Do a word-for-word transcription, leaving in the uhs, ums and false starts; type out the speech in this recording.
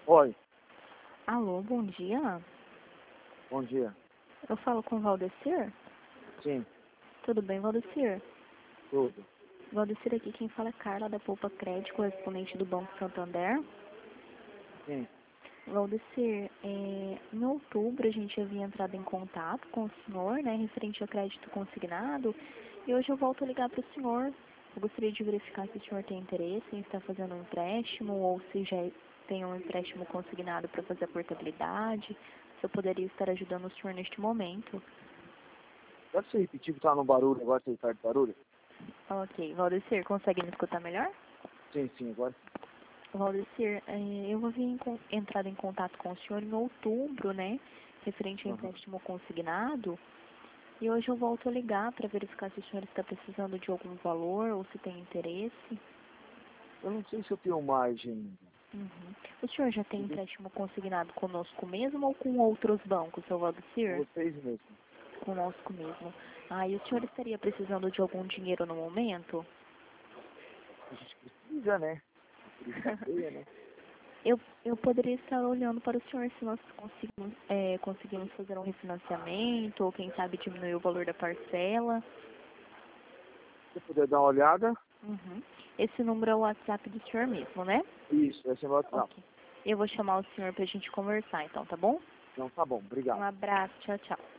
Oi, Alô, bom dia. bom dia. Eu falo com o Valdecir? Sim, Tudo bem, Valdecir? tudo. Valdecir, aqui quem fala é Carla, da Poupa Crédito, correspondente do Banco Santander. Sim. Valdecir, é, em outubro a gente havia entrado em contato com o senhor, né, referente ao crédito consignado, e hoje eu volto a ligar para o senhor. Eu gostaria de verificar se o senhor tem interesse em estar fazendo um empréstimo, ou se já tem um empréstimo consignado para fazer a portabilidade, se eu poderia estar ajudando o senhor neste momento. Pode você repetir que tá no barulho, agora você tá de barulho? Ok, Valdecir, consegue me escutar melhor? Sim, sim, agora Valdecir, eh, eu havia enco- entrado em contato com o senhor em outubro, né, referente ao Uhum. empréstimo consignado, e hoje eu volto a ligar para verificar se o senhor está precisando de algum valor ou se tem interesse. Eu não sei se eu tenho margem. Uhum. O senhor já tem empréstimo consignado conosco mesmo ou com outros bancos, seu Com Valdecir? vocês mesmo. Conosco mesmo. Ah, e o senhor estaria precisando de algum dinheiro no momento? A gente precisa, né? Por isso tá feia, né? Eu, eu poderia estar olhando para o senhor se nós conseguimos, é, conseguimos fazer um refinanciamento ou quem sabe diminuir o valor da parcela. Se você puder dar uma olhada. Uhum. Esse número é o WhatsApp do senhor mesmo, né? Isso, esse é o meu WhatsApp. Ok. Eu vou chamar o senhor para a gente conversar, então, tá bom? Então tá bom, obrigado. Um abraço, tchau, tchau.